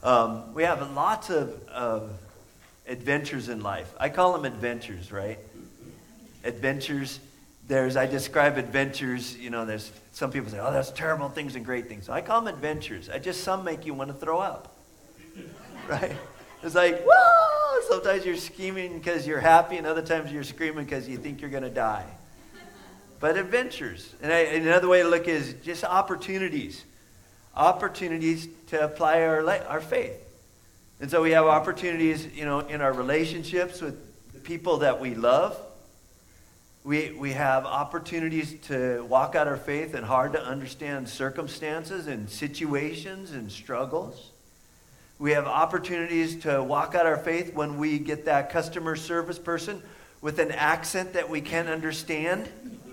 We have lots of adventures in life. I call them adventures, right? Adventures. I describe adventures, there's some people say, oh, that's terrible things and great things. So I call them adventures. Some make you want to throw up, right? It's like, whoa! Sometimes you're screaming because you're happy, and other times you're screaming because you think you're going to die. But adventures. And another way to look is just opportunities. Opportunities to apply our faith. And so we have opportunities, in our relationships with the people that we love. We have opportunities to walk out our faith in hard to understand circumstances and situations and struggles. We have opportunities to walk out our faith when we get that customer service person with an accent that we can't understand.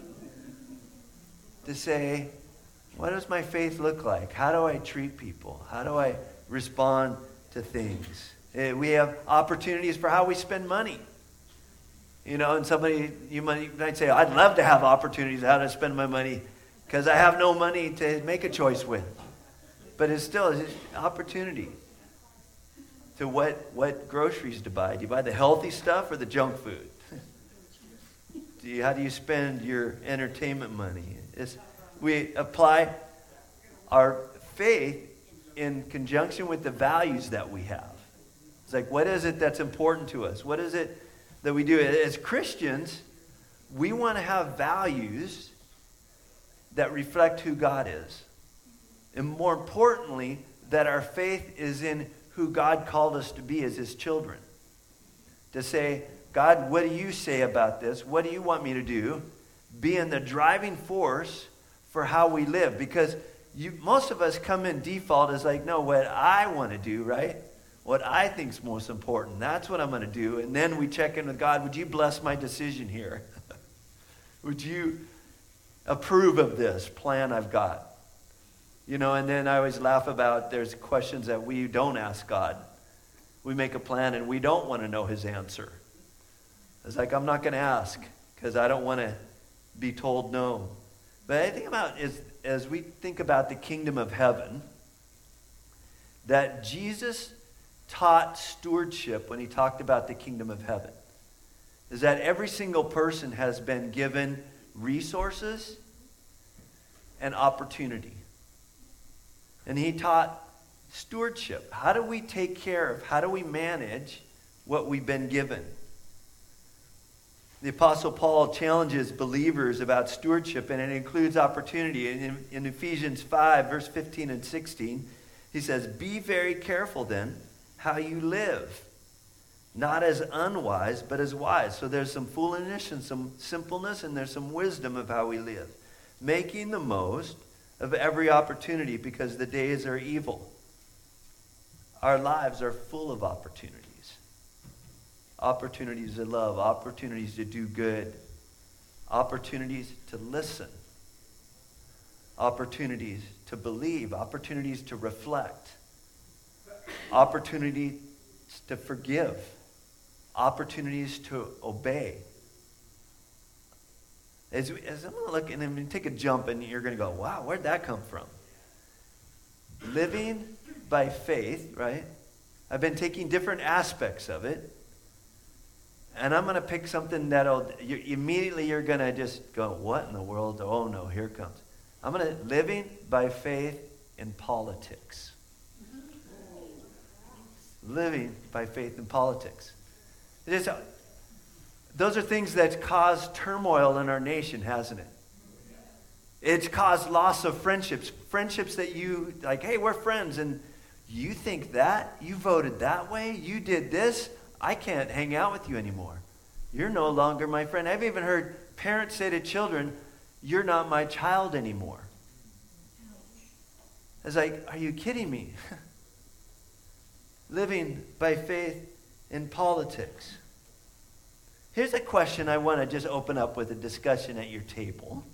To say, what does my faith look like? How do I treat people? How do I respond to things? We have opportunities for how we spend money. And you might say, I'd love to have opportunities how to spend my money because I have no money to make a choice with. But it's still an opportunity to what groceries to buy. Do you buy the healthy stuff or the junk food? How do you spend your entertainment money? We apply our faith in conjunction with the values that we have. It's like, what is it that's important to us? What is it that we do? As Christians, we want to have values that reflect who God is. And more importantly, that our faith is in who God called us to be as his children. To say, God, what do you say about this? What do you want me to do? Being the driving force for how we live. Because most of us come in default as like, no, what I want to do, right? What I think is most important. That's what I'm going to do. And then we check in with God. Would you bless my decision here? Would you approve of this plan I've got? And then I always laugh about there's questions that we don't ask God. We make a plan and we don't want to know his answer. It's like, I'm not going to ask because I don't want to be told no. But I think about as we think about the kingdom of heaven, that Jesus taught stewardship when he talked about the kingdom of heaven. Is that every single person has been given resources and opportunity. And he taught stewardship. How do we take care of, how do we manage what we've been given? The Apostle Paul challenges believers about stewardship, and it includes opportunity. In Ephesians 5, verse 15 and 16, he says, be very careful then how you live, not as unwise, but as wise. So there's some foolishness and some simpleness, and there's some wisdom of how we live. Making the most of every opportunity because the days are evil. Our lives are full of opportunities. Opportunities to love, opportunities to do good, opportunities to listen, opportunities to believe, opportunities to reflect, opportunities to forgive, opportunities to obey. As I'm going to look and I'm going to take a jump and you're going to go, wow, where'd that come from? Living by faith, right? I've been taking different aspects of it. And I'm going to pick something immediately you're going to just go, what in the world? Oh no, here it comes. I'm going to living by faith in politics. Living by faith in politics. Those are things that cause turmoil in our nation, hasn't it? It's caused loss of friendships. Friendships that you, like, hey, we're friends, and you think that? You voted that way? You did this? I can't hang out with you anymore. You're no longer my friend. I've even heard parents say to children, you're not my child anymore. I was like, are you kidding me? Living by faith in politics. Here's a question I want to just open up with a discussion at your table.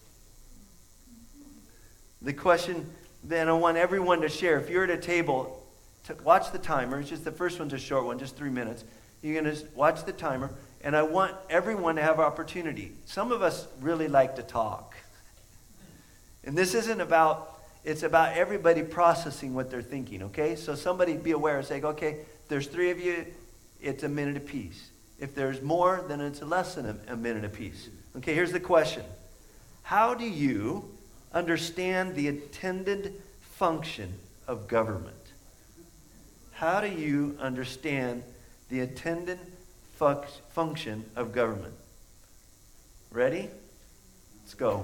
The question that I want everyone to share, if you're at a table, watch the timer. It's just the first one's a short one, just 3 minutes. You're going to watch the timer, and I want everyone to have opportunity. Some of us really like to talk. And this isn't about it's about everybody processing what they're thinking, okay? So somebody be aware and say, okay, if there's 3 of you, it's a minute apiece. If there's more, then it's less than a minute apiece. Okay, here's the question. How do you understand the intended function of government? How do you understand the intended function of government? Ready? Let's go.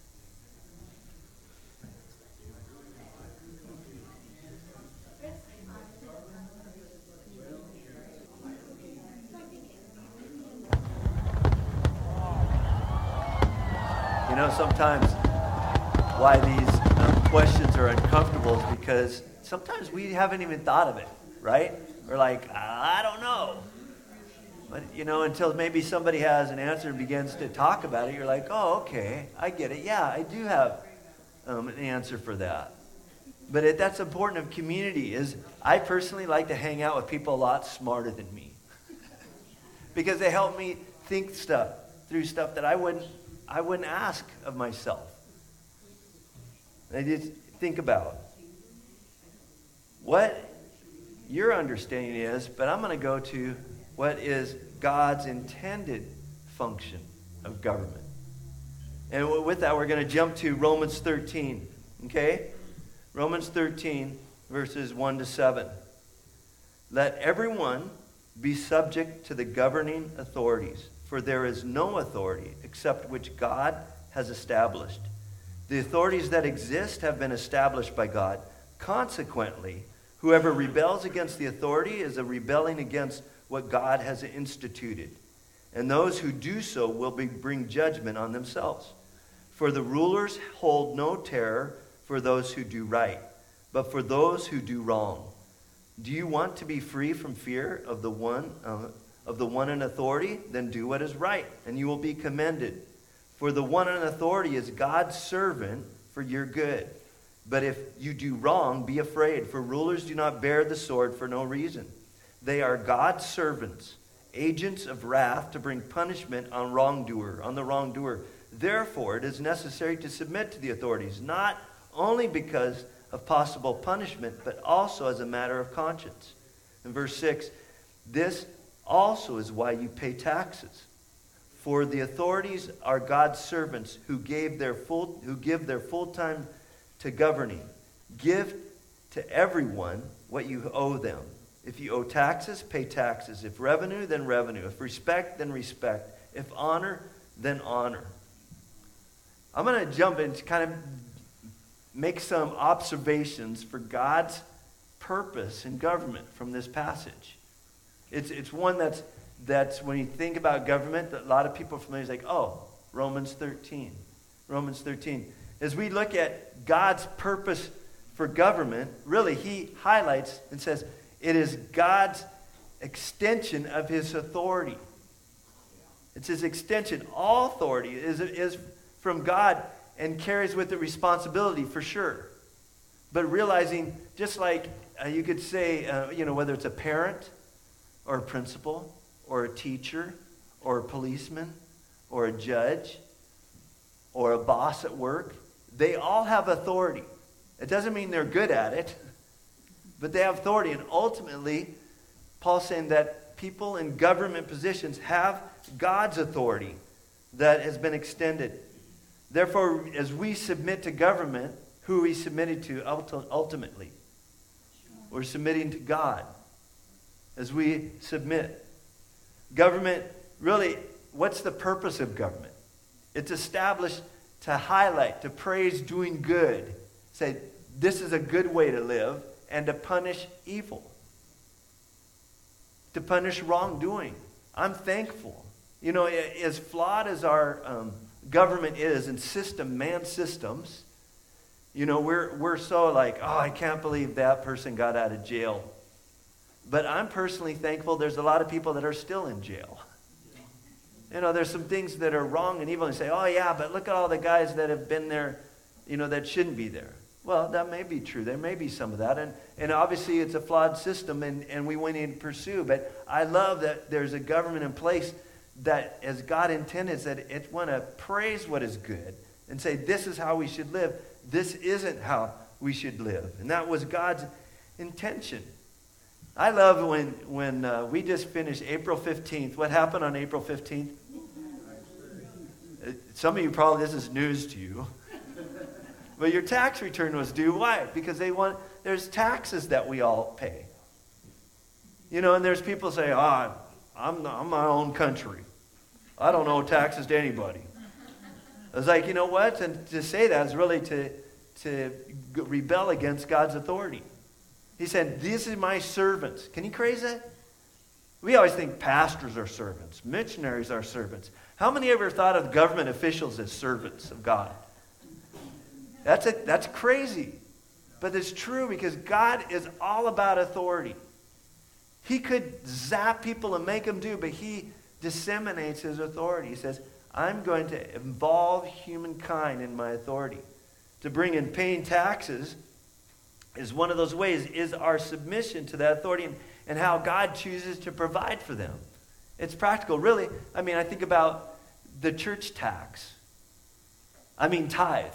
You know, sometimes why these questions are uncomfortable is because sometimes we haven't even thought of it, right? We're like, I don't know. But, you know, until maybe somebody has an answer and begins to talk about it, you're like, oh, okay, I get it. Yeah, I do have an answer for that. But that's important of community is I personally like to hang out with people a lot smarter than me. Because they help me think through stuff that I wouldn't ask of myself. I just think about what your understanding is, but I'm going to go to what is God's intended function of government. And with that, we're going to jump to Romans 13, okay? Romans 13, verses 1 to 7. Let everyone be subject to the governing authorities, for there is no authority except which God has established. The authorities that exist have been established by God. Consequently, whoever rebels against the authority is rebelling against what God has instituted. And those who do so will bring judgment on themselves. For the rulers hold no terror for those who do right, but for those who do wrong. Do you want to be free from fear of the one in authority? Then do what is right, and you will be commended. For the one in authority is God's servant for your good. But if you do wrong, be afraid, for rulers do not bear the sword for no reason. They are God's servants, agents of wrath to bring punishment on the wrongdoer. Therefore, it is necessary to submit to the authorities, not only because of possible punishment, but also as a matter of conscience. In verse 6, this also is why you pay taxes. For the authorities are God's servants who give their full time to governing. Give to everyone what you owe them. If you owe taxes, pay taxes. If revenue, then revenue. If respect, then respect. If honor, then honor. I'm going to jump in to kind of make some observations for God's purpose in government from this passage. It's one that's when you think about government, a lot of people are familiar, is like, oh, Romans 13. Romans 13. As we look at God's purpose for government, really he highlights and says it is God's extension of his authority. It's his extension. All authority is from God and carries with it responsibility for sure. But realizing, just like you could say, whether it's a parent or a principal or a teacher or a policeman or a judge or a boss at work, they all have authority. It doesn't mean they're good at it, but they have authority. And ultimately, Paul's saying that people in government positions have God's authority that has been extended. Therefore, as we submit to government, who are we submitted to ultimately? We're submitting to God as we submit. Government, really, what's the purpose of government? It's established to highlight, to praise doing good. Say, this is a good way to live, and to punish evil. To punish wrongdoing. I'm thankful. You know, as flawed as our government is and man systems, you know, we're so like, oh, I can't believe that person got out of jail. But I'm personally thankful there's a lot of people that are still in jail. You know, there's some things that are wrong and evil, and say, oh yeah, but look at all the guys that have been there, you know, that shouldn't be there. Well, that may be true. There may be some of that. And obviously it's a flawed system, and we need to pursue. But I love that there's a government in place that, as God intended, that it want to praise what is good and say, this is how we should live. This isn't how we should live. And that was God's intention. I love when we just finished April 15th. What happened on April 15th? Some of you probably, this is news to you. But your tax return was due. Why? Because there's taxes that we all pay. You know, and there's people say, I'm my own country. I don't owe taxes to anybody. I was like, you know what? And to say that is really to rebel against God's authority. He said, these are my servants. Can you craze that? We always think pastors are servants. Missionaries are servants. How many ever thought of government officials as servants of God? That's crazy. But it's true because God is all about authority. He could zap people and make them do, but he disseminates his authority. He says, I'm going to involve humankind in my authority. To bring in paying taxes is one of those ways, is our submission to that authority and how God chooses to provide for them. It's practical. Really, I mean, I think about the church tax. I mean, tithe.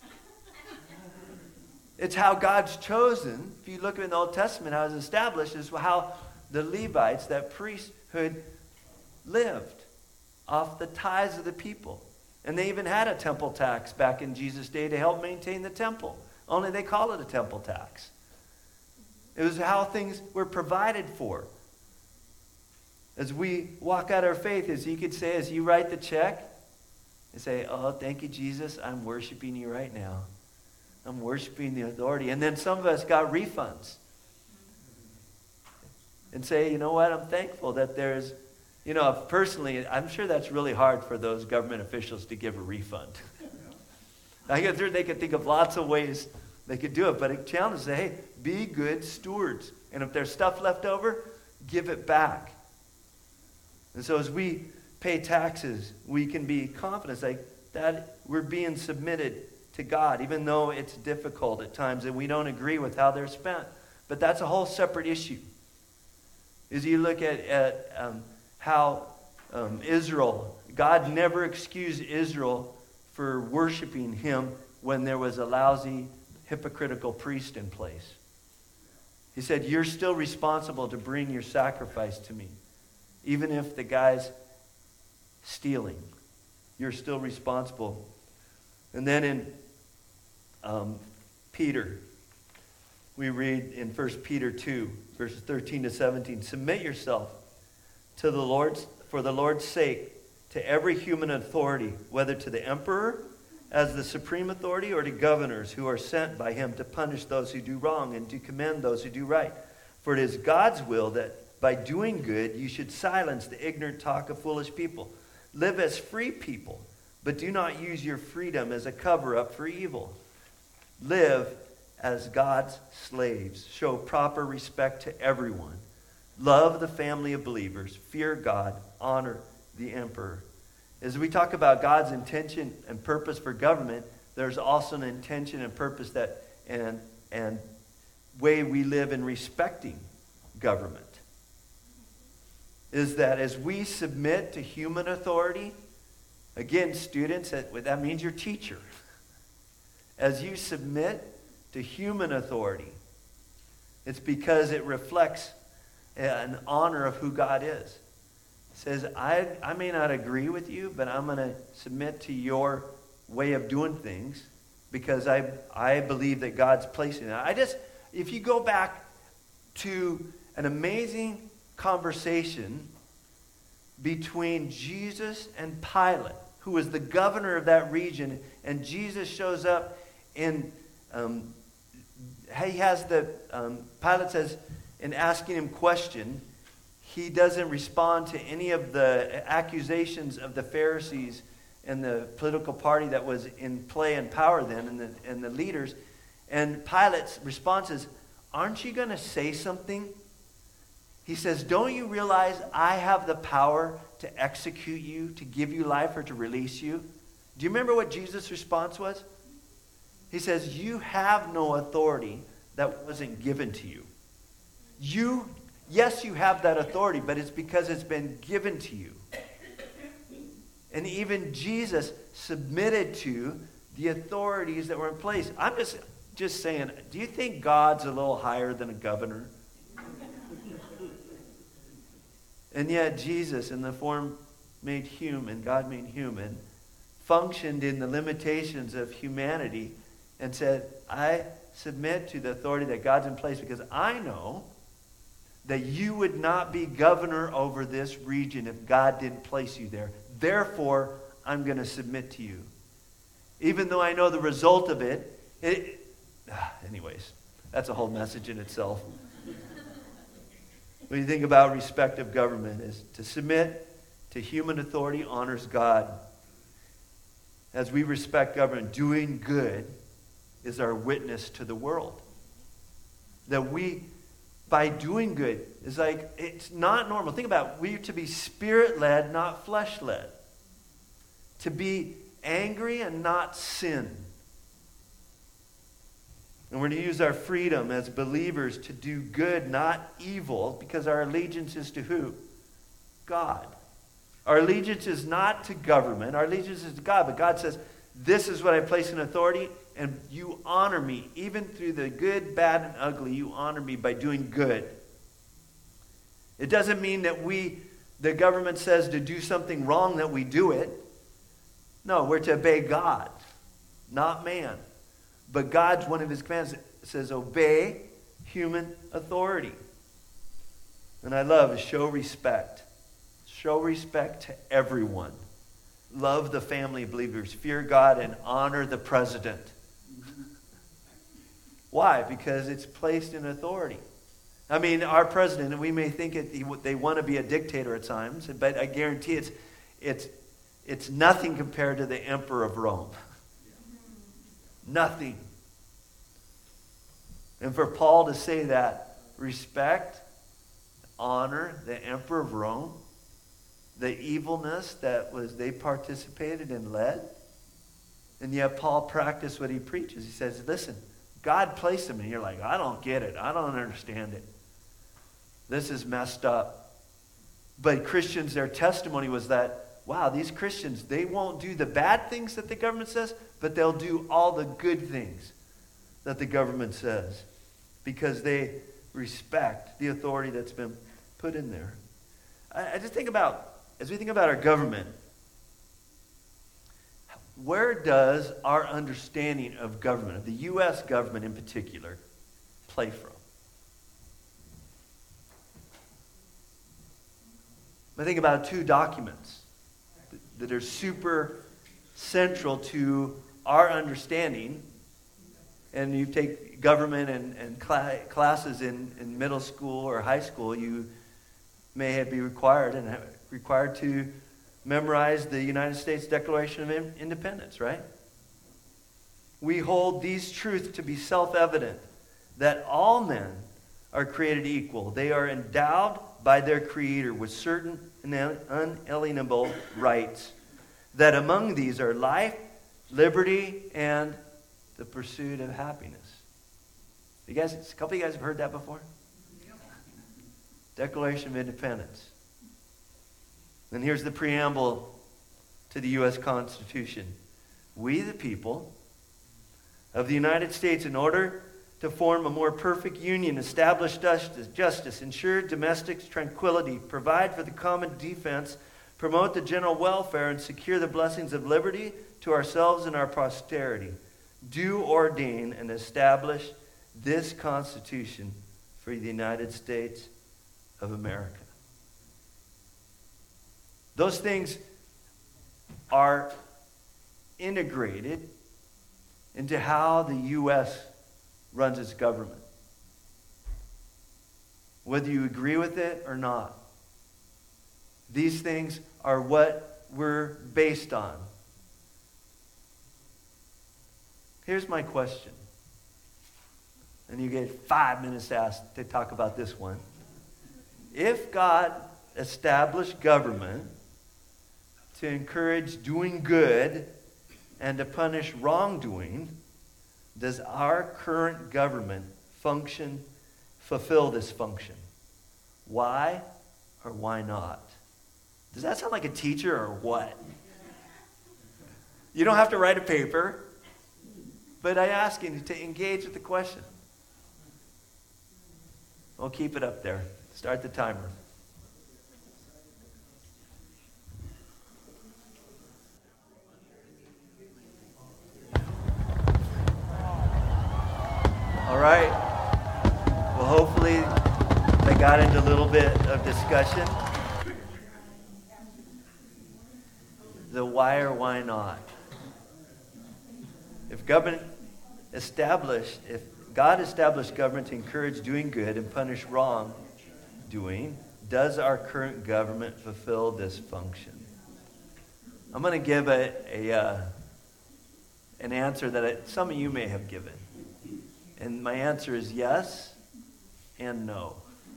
It's how God's chosen. If you look in the Old Testament, how it's established, is how the Levites, that priesthood, lived off the tithes of the people. And they even had a temple tax back in Jesus' day to help maintain the temple. Only they call it a temple tax. It was how things were provided for. As we walk out our faith, as you could say, as you write the check, and say, oh, thank you, Jesus, I'm worshiping you right now. I'm worshiping the authority. And then some of us got refunds. And say, you know what, I'm thankful that there's, you know, personally, I'm sure that's really hard for those government officials to give a refund. I guess they could think of lots of ways they could do it, but it challenges, say, hey, be good stewards. And if there's stuff left over, give it back. And so as we pay taxes, we can be confident like that we're being submitted to God, even though it's difficult at times and we don't agree with how they're spent. But that's a whole separate issue. As you look at how Israel, God never excused Israel for worshiping him when there was a lousy, hypocritical priest in place. He said, you're still responsible to bring your sacrifice to me. Even if the guy's stealing, you're still responsible. And then in Peter, we read in 1 Peter 2, verses 13 to 17, submit yourself to the Lord's, for the Lord's sake, to every human authority, whether to the emperor as the supreme authority or to governors who are sent by him to punish those who do wrong and to commend those who do right. For it is God's will that by doing good you should silence the ignorant talk of foolish people. Live as free people, but do not use your freedom as a cover-up for evil. Live as God's slaves. Show proper respect to everyone. Love the family of believers. Fear God. Honor the emperor. As we talk about God's intention and purpose for government, there's also an intention and purpose that and way we live in respecting government. Is that as we submit to human authority, again, students, that means your teacher. As you submit to human authority, it's because it reflects an honor of who God is. It says, I may not agree with you, but I'm going to submit to your way of doing things because I believe that God's placing it. If you go back to an amazing conversation between Jesus and Pilate, who was the governor of that region, and Jesus shows up in, Pilate says, in asking him question, he doesn't respond to any of the accusations of the Pharisees and the political party that was in play and power then, and the leaders. And Pilate's response is, aren't you going to say something? He says, don't you realize I have the power to execute you, to give you life, or to release you? Do you remember what Jesus' response was? He says, you have no authority that wasn't given to you. Yes, you have that authority, but it's because it's been given to you. And even Jesus submitted to the authorities that were in place. just saying, do you think God's a little higher than a governor? And yet Jesus, in the form made human, God made human, functioned in the limitations of humanity and said, I submit to the authority that God's in place because I know that you would not be governor over this region if God didn't place you there. Therefore, I'm going to submit to you. Even though I know the result of it, anyways, that's a whole message in itself. When you think about respect of government, is to submit to human authority honors God. As we respect government, doing good is our witness to the world. That we, by doing good, is like, it's not normal. Think about it. We are to be spirit-led, not flesh-led. To be angry and not sin. And we're to use our freedom as believers to do good, not evil, because our allegiance is to who? God. Our allegiance is not to government. Our allegiance is to God. But God says, this is what I place in authority, and you honor me. Even through the good, bad, and ugly, you honor me by doing good. It doesn't mean that the government says to do something wrong that we do it. No, we're to obey God, not man. But God's, one of his commands says, obey human authority. And I love is show respect. Show respect to everyone. Love the family of believers. Fear God and honor the president. Why? Because it's placed in authority. I mean, our president, and we may think they want to be a dictator at times, but I guarantee it's nothing compared to the emperor of Rome. Nothing. And for Paul to say that, respect, honor the emperor of Rome, the evilness that they participated and led, and yet Paul practiced what he preaches. He says, listen, God placed him, and you're like, I don't get it. I don't understand it. This is messed up. But Christians, their testimony was that, wow, these Christians, they won't do the bad things that the government says, but they'll do all the good things that the government says because they respect the authority that's been put in there. I just think about, as we think about our government, where does our understanding of government, of the U.S. government in particular, play from? I think about two documents that are super central to our understanding. And you take government and classes in middle school or high school, you may be required to memorize the United States Declaration of Independence, right? We hold these truths to be self-evident, that all men are created equal. They are endowed by their Creator with certain unalienable rights, that among these are life, liberty, and the pursuit of happiness. A couple of you guys have heard that before? Declaration of Independence. And here's the preamble to the U.S. Constitution. We, the people of the United States, in order to form a more perfect union, establish justice, ensure domestic tranquility, provide for the common defense, promote the general welfare, and secure the blessings of liberty to ourselves and our posterity, do ordain and establish this Constitution for the United States of America. Those things are integrated into how the U.S. runs its government. Whether you agree with it or not, these things are what we're based on. Here's my question. And you get 5 minutes to talk about this one. If God established government to encourage doing good and to punish wrongdoing, does our current government fulfill this function? Why or why not? Does that sound like a teacher or what? You don't have to write a paper. But I ask you to engage with the question. We'll keep it up there. Start the timer. All right. Well, hopefully I got into a little bit of discussion. The why or why not. If God established government to encourage doing good and punish wrongdoing, does our current government fulfill this function? I'm going to give an answer that some of you may have given. And my answer is yes and no.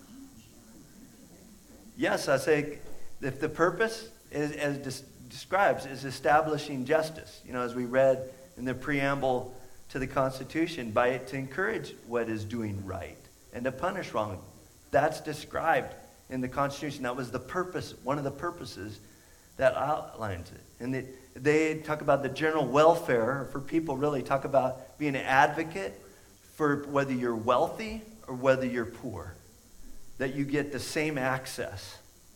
Yes, I say if the purpose is, as describes, is establishing justice. As we read in the preamble to the Constitution, to encourage what is doing right and to punish wrong. That's described in the Constitution. That was the purpose, one of the purposes that outlines it. And they talk about the general welfare, for people really talk about being an advocate for whether you're wealthy or whether you're poor, that you get the same access.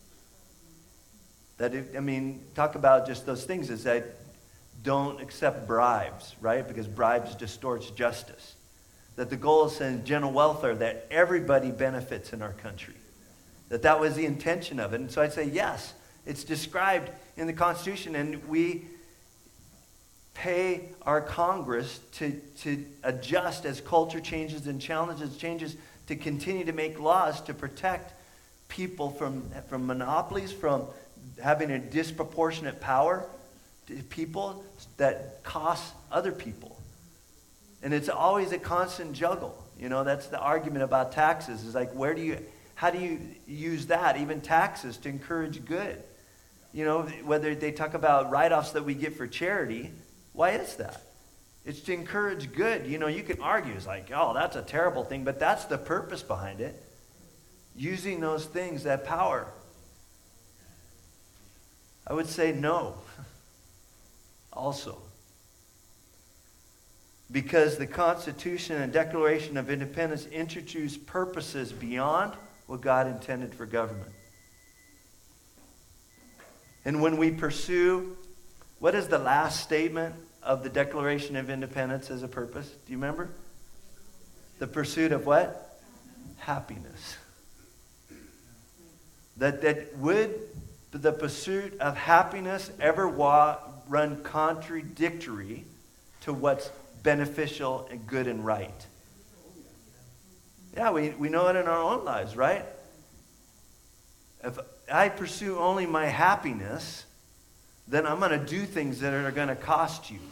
Talk about just those things is that don't accept bribes, right? Because bribes distorts justice. That the goal is in general welfare, that everybody benefits in our country. That was the intention of it. And so I'd say yes, it's described in the Constitution, and we pay our Congress to adjust as culture changes and challenges changes, to continue to make laws to protect people from monopolies, from having a disproportionate power to people that cost other people. And it's always a constant juggle. That's the argument about taxes. Is like, how do you use that, even taxes, to encourage good? Whether they talk about write-offs that we get for charity, why is that? It's to encourage good. You can argue, it's like, oh, that's a terrible thing, but that's the purpose behind it. Using those things, that power. I would say no. Also. Because the Constitution and Declaration of Independence introduce purposes beyond what God intended for government. And when we pursue, what is the last statement of the Declaration of Independence as a purpose? Do you remember? The pursuit of what? Happiness. That would the pursuit of happiness ever run contradictory to what's beneficial and good and right? Yeah, we know it in our own lives, right? If I pursue only my happiness, then I'm going to do things that are going to cost you.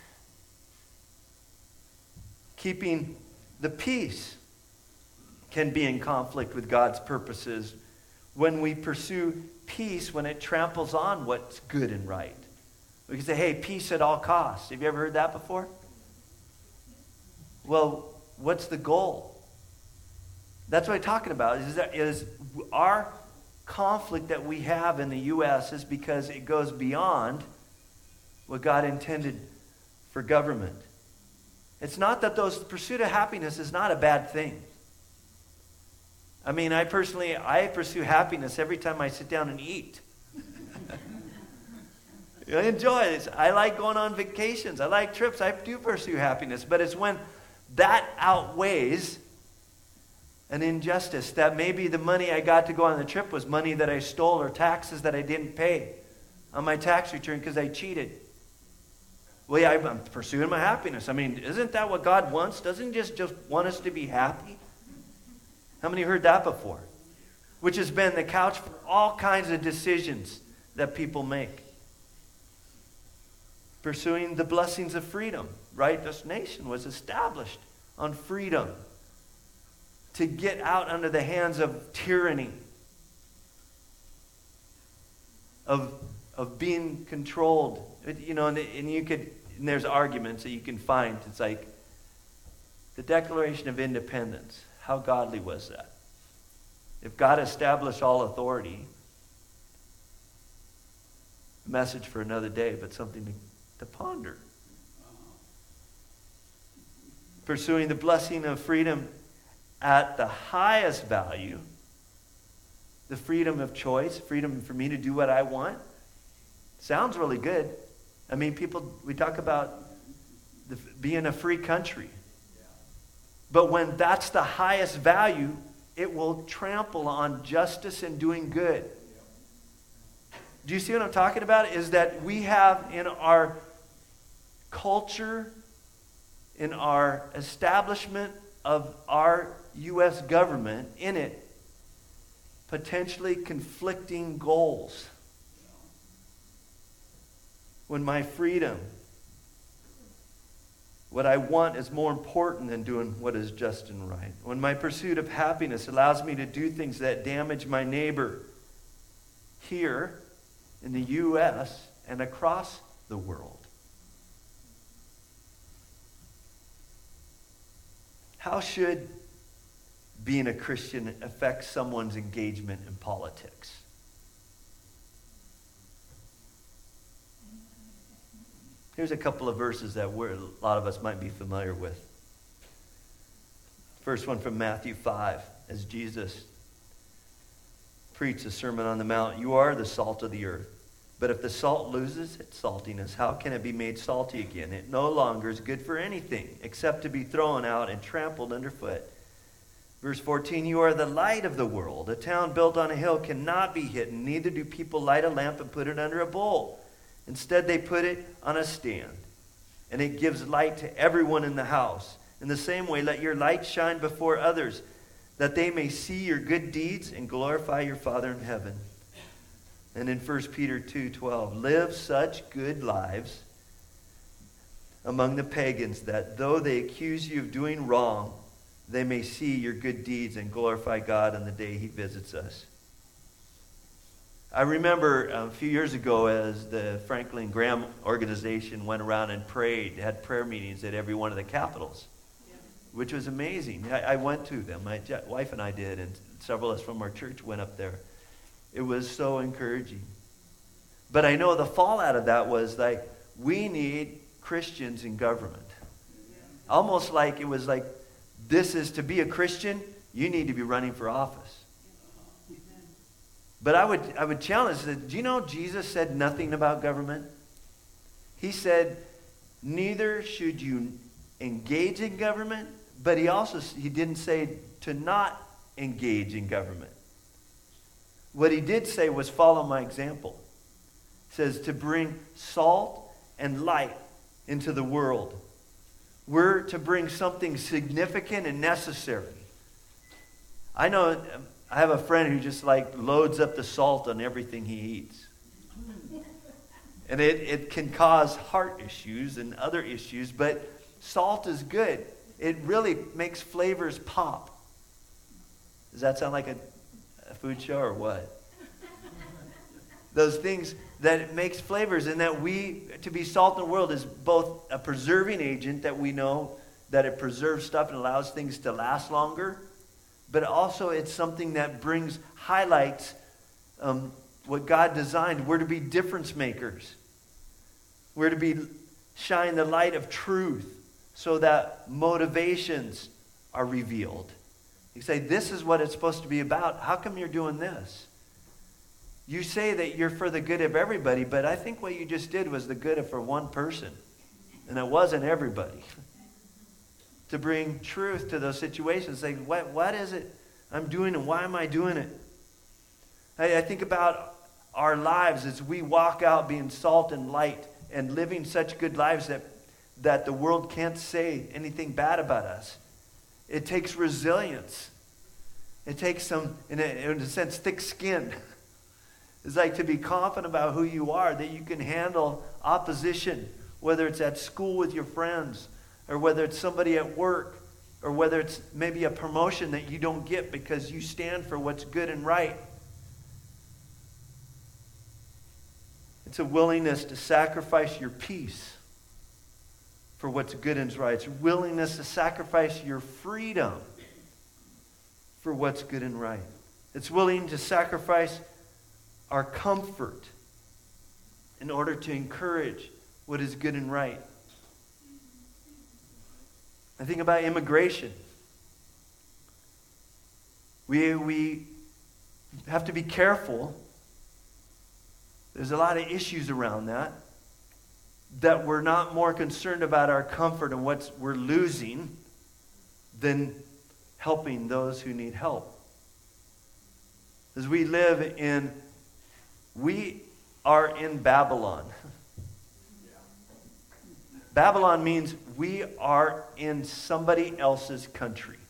Keeping the peace can be in conflict with God's purposes when we pursue peace, when it tramples on what's good and right. We can say, hey, peace at all costs. Have you ever heard that before? Well, what's the goal? That's what I'm talking about. Is our conflict that we have in the U.S. is because it goes beyond what God intended for government. It's not that pursuit of happiness is not a bad thing. I pursue happiness every time I sit down and eat. I enjoy it. I like going on vacations. I like trips. I do pursue happiness. But it's when that outweighs an injustice, that maybe the money I got to go on the trip was money that I stole or taxes that I didn't pay on my tax return because I cheated. Well, yeah, I'm pursuing my happiness. Isn't that what God wants? Doesn't He just want us to be happy? How many heard that before? Which has been the couch for all kinds of decisions that people make. Pursuing the blessings of freedom, right? This nation was established on freedom to get out under the hands of tyranny, of being controlled. And there's arguments that you can find. It's like the Declaration of Independence. How godly was that? If God established all authority, a message for another day, but something to ponder. pursuing the blessing of freedom at the highest value, the freedom of choice, freedom for me to do what I want, sounds really good. I mean, we talk about being a free country. But when that's the highest value, it will trample on justice and doing good. Do you see what I'm talking about? Is that we have in our culture, in our establishment of our U.S. government, in it, potentially conflicting goals. When my freedom, what I want, is more important than doing what is just and right. When my pursuit of happiness allows me to do things that damage my neighbor here in the U.S. and across the world. How should being a Christian affect someone's engagement in politics? Here's a couple of verses that a lot of us might be familiar with. First one from Matthew 5, as Jesus preached the Sermon on the Mount. You are the salt of the earth. But if the salt loses its saltiness, how can it be made salty again? It no longer is good for anything except to be thrown out and trampled underfoot. Verse 14, you are the light of the world. A town built on a hill cannot be hidden. Neither do people light a lamp and put it under a bowl. Instead, they put it on a stand, and it gives light to everyone in the house. In the same way, let your light shine before others, that they may see your good deeds and glorify your Father in heaven. And in 1 Peter 2:12, live such good lives among the pagans that though they accuse you of doing wrong, they may see your good deeds and glorify God on the day he visits us. I remember a few years ago as the Franklin Graham organization went around and had prayer meetings at every one of the capitals, which was amazing. I went to them. My wife and I did, and several of us from our church went up there. It was so encouraging. But I know the fallout of that was like, we need Christians in government. Almost like it was like, this is to be a Christian, you need to be running for office. But I would challenge that. Do you know Jesus said nothing about government? He said, neither should you engage in government, but he didn't say to not engage in government. What he did say was follow my example. He says to bring salt and light into the world. We're to bring something significant and necessary. I know I have a friend who just loads up the salt on everything he eats. And it can cause heart issues and other issues, but salt is good. It really makes flavors pop. Does that sound like a food show or what? Those things that it makes flavors, and that to be salt in the world is both a preserving agent, that we know that it preserves stuff and allows things to last longer, but also it's something that highlights what God designed. We're to be difference makers. We're to shine the light of truth so that motivations are revealed. You say, this is what it's supposed to be about. How come you're doing this? You say that you're for the good of everybody, but I think what you just did was the good for one person. And it wasn't everybody. To bring truth to those situations. Say, what is it I'm doing and why am I doing it? I think about our lives as we walk out being salt and light and living such good lives that the world can't say anything bad about us. It takes resilience. It takes some, in a sense, thick skin. It's like to be confident about who you are, that you can handle opposition, whether it's at school with your friends, or whether it's somebody at work, or whether it's maybe a promotion that you don't get because you stand for what's good and right. It's a willingness to sacrifice your peace for what's good and right. It's a willingness to sacrifice your freedom for what's good and right. It's willing to sacrifice our comfort in order to encourage what is good and right. I think about immigration. We have to be careful. There's a lot of issues around that we're not more concerned about our comfort and what we're losing than helping those who need help. As we are in Babylon. Babylon means we are in somebody else's country.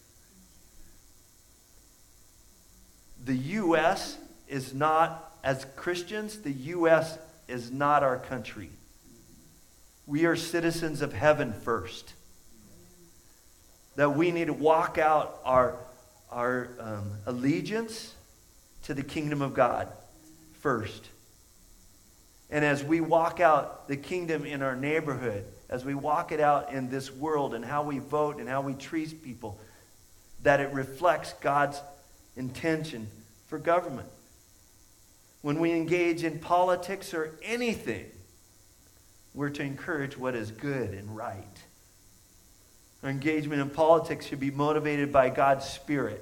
The U.S. is not, as Christians, the U.S. is not our country. We are citizens of heaven first. That we need to walk out our allegiance to the kingdom of God first. And as we walk out the kingdom in our neighborhood, as we walk it out in this world and how we vote and how we treat people, that it reflects God's intention for government. When we engage in politics or anything, we're to encourage what is good and right. Our engagement in politics should be motivated by God's Spirit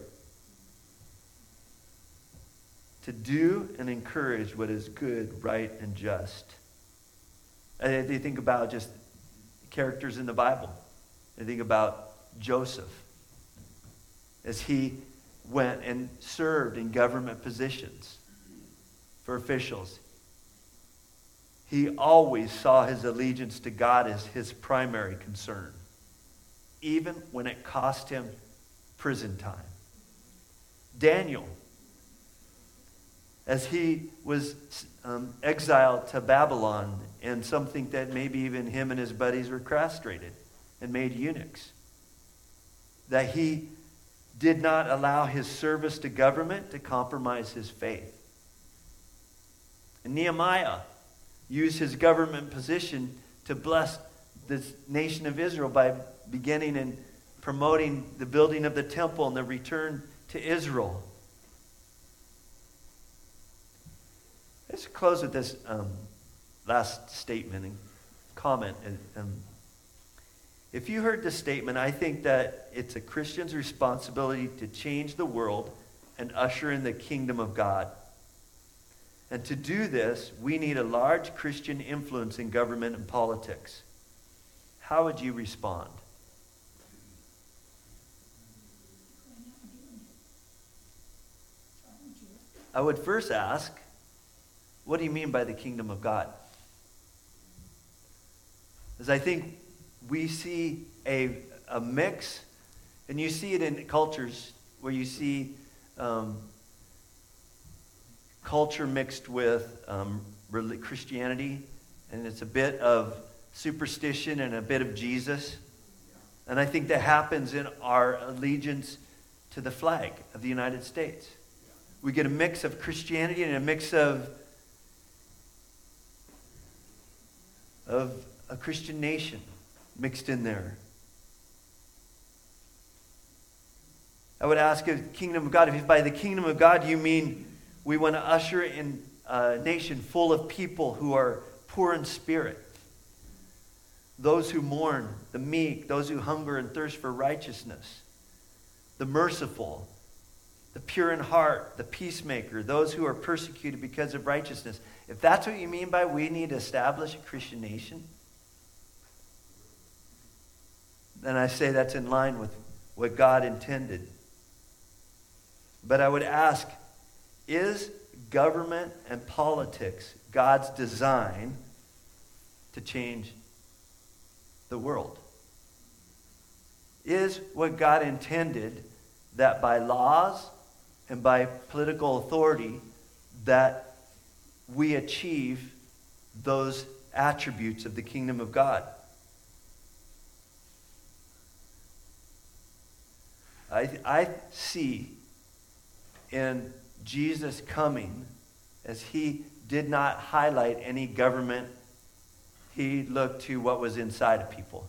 to do and encourage what is good, right, and just. And they think about just characters in the Bible. They think about Joseph as he went and served in government positions for officials. He always saw his allegiance to God as his primary concern, even when it cost him prison time. Daniel, as he was exiled to Babylon, and some think that maybe even him and his buddies were castrated and made eunuchs, that he did not allow his service to government to compromise his faith. And Nehemiah used his government position to bless the nation of Israel by beginning and promoting the building of the temple and the return to Israel. Let's close with this last statement and comment. If you heard this statement, I think that it's a Christian's responsibility to change the world and usher in the kingdom of God. And to do this, we need a large Christian influence in government and politics. How would you respond? I would first ask, what do you mean by the kingdom of God? As I think we see a mix, and you see it in cultures where you see culture mixed with Christianity, and it's a bit of superstition and a bit of Jesus. And I think that happens in our allegiance to the flag of the United States. We get a mix of Christianity and a mix of a Christian nation mixed in there. I would ask the kingdom of God, if by the kingdom of God you mean we want to usher in a nation full of people who are poor in spirit, those who mourn, the meek, those who hunger and thirst for righteousness, the merciful, the pure in heart, the peacemaker, those who are persecuted because of righteousness. If that's what you mean by we need to establish a Christian nation, then I say that's in line with what God intended. But I would ask, is government and politics God's design to change the world? Is what God intended that by laws and by political authority that we achieve those attributes of the kingdom of God? I see in Jesus coming, as he did not highlight any government, he looked to what was inside of people.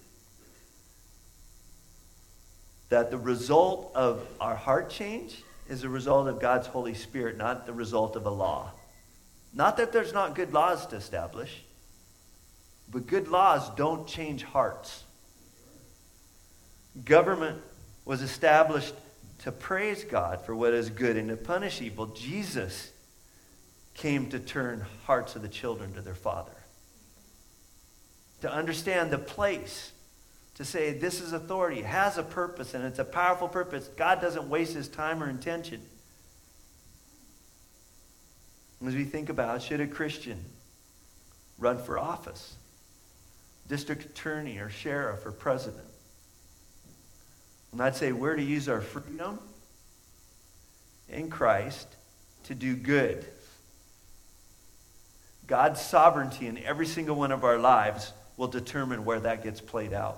That the result of our heart change is a result of God's Holy Spirit, not the result of a law. Not that there's not good laws to establish, but good laws don't change hearts. Government was established to praise God for what is good and to punish evil. Jesus came to turn hearts of the children to their Father. To understand the place, to say this is authority, it has a purpose, and it's a powerful purpose. God doesn't waste his time or intention. As we think about, should a Christian run for office, district attorney or sheriff or president? And I'd say we're to use our freedom in Christ to do good. God's sovereignty in every single one of our lives will determine where that gets played out.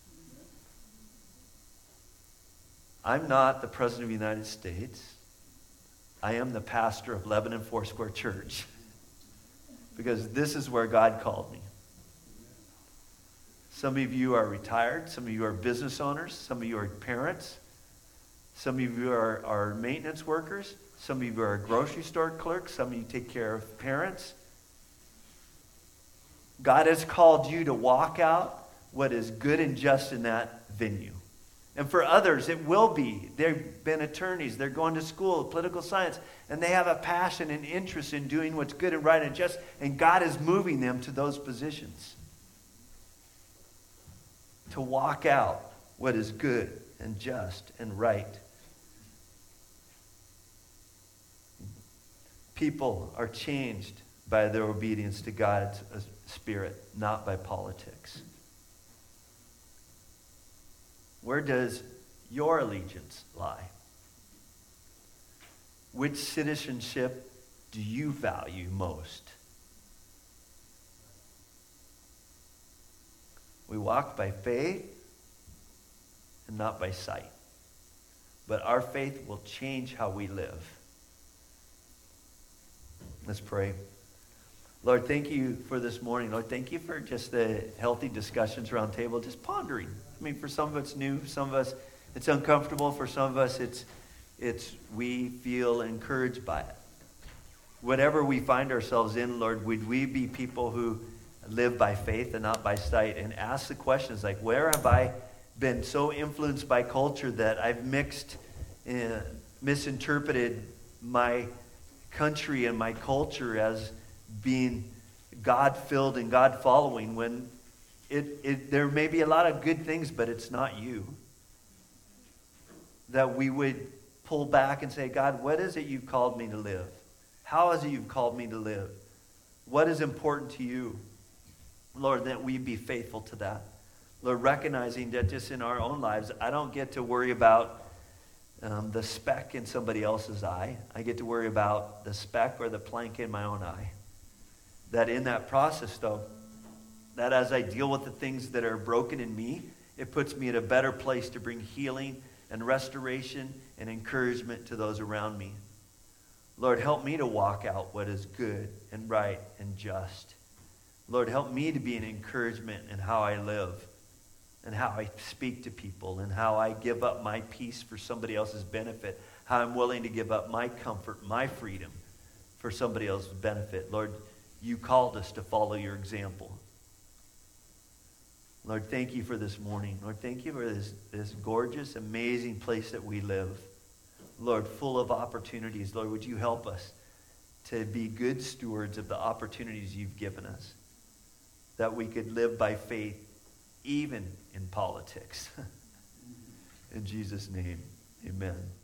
I'm not the President of the United States. I am the pastor of Lebanon Foursquare Church. Because this is where God called me. Some of you are retired. Some of you are business owners. Some of you are parents. Some of you are maintenance workers. Some of you are grocery store clerks. Some of you take care of parents. God has called you to walk out what is good and just in that venue. And for others, it will be. They've been attorneys. They're going to school, political science, and they have a passion and interest in doing what's good and right and just, and God is moving them to those positions. To walk out what is good and just and right. People are changed by their obedience to God's Spirit, not by politics. Where does your allegiance lie? Which citizenship do you value most? We walk by faith and not by sight. But our faith will change how we live. Let's pray. Lord, thank you for this morning. Lord, thank you for just the healthy discussions around the table, just pondering. I mean, for some of it's new, some of us it's uncomfortable, for some of us it's we feel encouraged by it. Whatever we find ourselves in, Lord, would we be people who live by faith and not by sight, and ask the questions like, where have I been so influenced by culture that I've misinterpreted my country and my culture as being God-filled and God-following, when there may be a lot of good things, but it's not you. That we would pull back and say, God, what is it you've called me to live? How is it you've called me to live? What is important to you? Lord, that we be faithful to that. Lord, recognizing that just in our own lives, I don't get to worry about the speck in somebody else's eye. I get to worry about the speck or the plank in my own eye. That in that process, though, that as I deal with the things that are broken in me, it puts me in a better place to bring healing and restoration and encouragement to those around me. Lord, help me to walk out what is good and right and just. Lord, help me to be an encouragement in how I live and how I speak to people and how I give up my peace for somebody else's benefit, how I'm willing to give up my comfort, my freedom for somebody else's benefit. Lord, you called us to follow your example. Lord, thank you for this morning. Lord, thank you for this gorgeous, amazing place that we live. Lord, full of opportunities. Lord, would you help us to be good stewards of the opportunities you've given us, that we could live by faith even in politics. In Jesus' name, amen.